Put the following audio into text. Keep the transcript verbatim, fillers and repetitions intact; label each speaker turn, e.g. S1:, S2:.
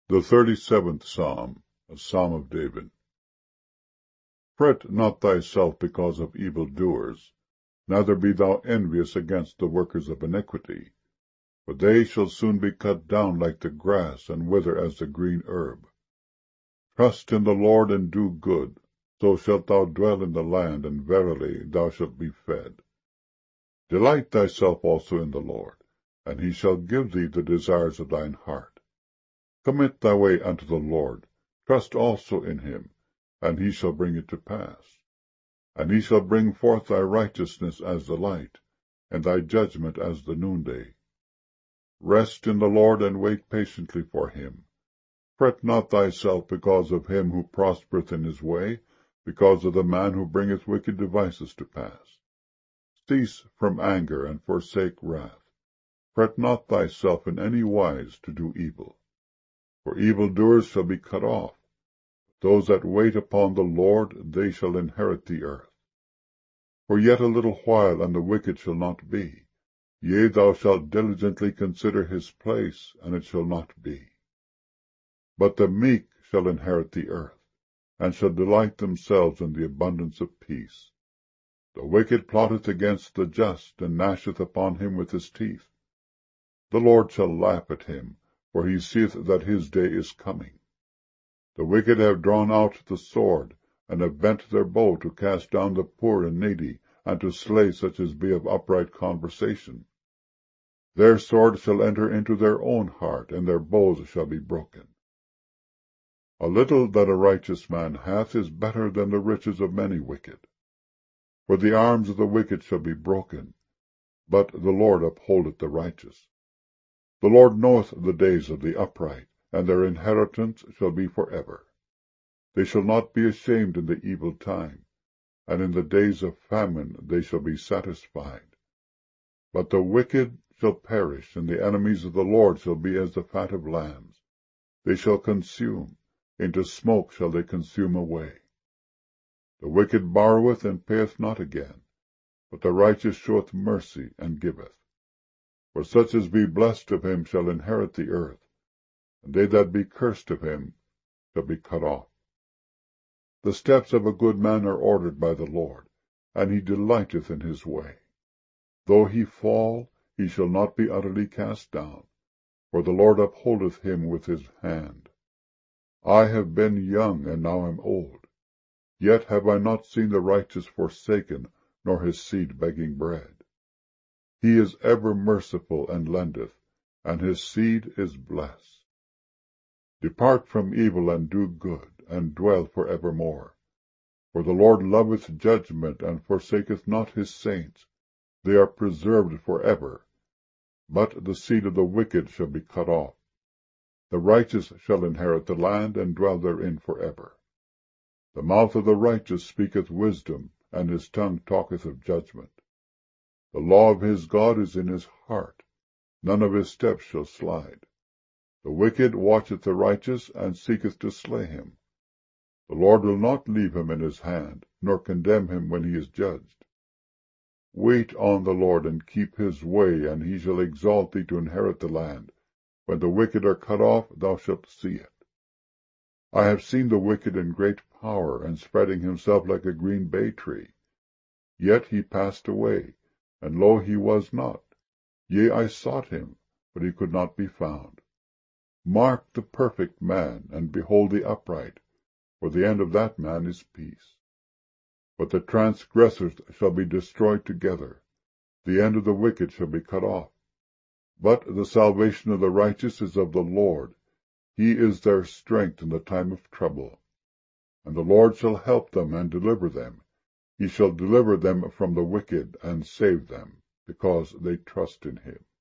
S1: The thirty-seventh Psalm, a Psalm of David. Fret not thyself because of evildoers, neither be thou envious against the workers of iniquity, for they shall soon be cut down like the grass, and wither as the green herb. Trust in the Lord, and do good, so shalt thou dwell in the land, and verily thou shalt be fed. Delight thyself also in the Lord, and he shall give thee the desires of thine heart. Commit thy way unto the Lord, trust also in him, and he shall bring it to pass. And he shall bring forth thy righteousness as the light, and thy judgment as the noonday. Rest in the Lord, and wait patiently for him. Fret not thyself because of him who prospereth in his way, because of the man who bringeth wicked devices to pass. Cease from anger, and forsake wrath. Fret not thyself in any wise to do evil. For evildoers shall be cut off. Those that wait upon the Lord, they shall inherit the earth. For yet a little while, and the wicked shall not be. Yea, thou shalt diligently consider his place, and it shall not be. But the meek shall inherit the earth, and shall delight themselves in the abundance of peace. The wicked plotteth against the just, and gnasheth upon him with his teeth. The Lord shall laugh at him, for he seeth that his day is coming. The wicked have drawn out the sword, and have bent their bow to cast down the poor and needy, and to slay such as be of upright conversation. Their sword shall enter into their own heart, and their bows shall be broken. A little that a righteous man hath is better than the riches of many wicked. For the arms of the wicked shall be broken, but the Lord upholdeth the righteous. The Lord knoweth the days of the upright, and their inheritance shall be for ever. They shall not be ashamed in the evil time, and in the days of famine they shall be satisfied. But the wicked shall perish, and the enemies of the Lord shall be as the fat of lambs. They shall consume, into smoke shall they consume away. The wicked borroweth and payeth not again, but the righteous showeth mercy and giveth. For such as be blessed of him shall inherit the earth, and they that be cursed of him shall be cut off. The steps of a good man are ordered by the Lord, and he delighteth in his way. Though he fall, he shall not be utterly cast down, for the Lord upholdeth him with his hand. I have been young, and now am old, yet have I not seen the righteous forsaken, nor his seed begging bread. He is ever merciful and lendeth, and his seed is blessed. Depart from evil, and do good, and dwell for evermore. For the Lord loveth judgment, and forsaketh not his saints. They are preserved for ever. But the seed of the wicked shall be cut off. The righteous shall inherit the land, and dwell therein for ever. The mouth of the righteous speaketh wisdom, and his tongue talketh of judgment. The law of his God is in his heart. None of his steps shall slide. The wicked watcheth the righteous, and seeketh to slay him. The Lord will not leave him in his hand, nor condemn him when he is judged. Wait on the Lord, and keep his way, and he shall exalt thee to inherit the land. When the wicked are cut off, thou shalt see it. I have seen the wicked in great power, and spreading himself like a green bay tree. Yet he passed away, and lo, he was not. Yea, I sought him, but he could not be found. Mark the perfect man, and behold the upright, for the end of that man is peace. But the transgressors shall be destroyed together. The end of the wicked shall be cut off. But the salvation of the righteous is of the Lord. He is their strength in the time of trouble. And the Lord shall help them and deliver them. He shall deliver them from the wicked, and save them, because they trust in him.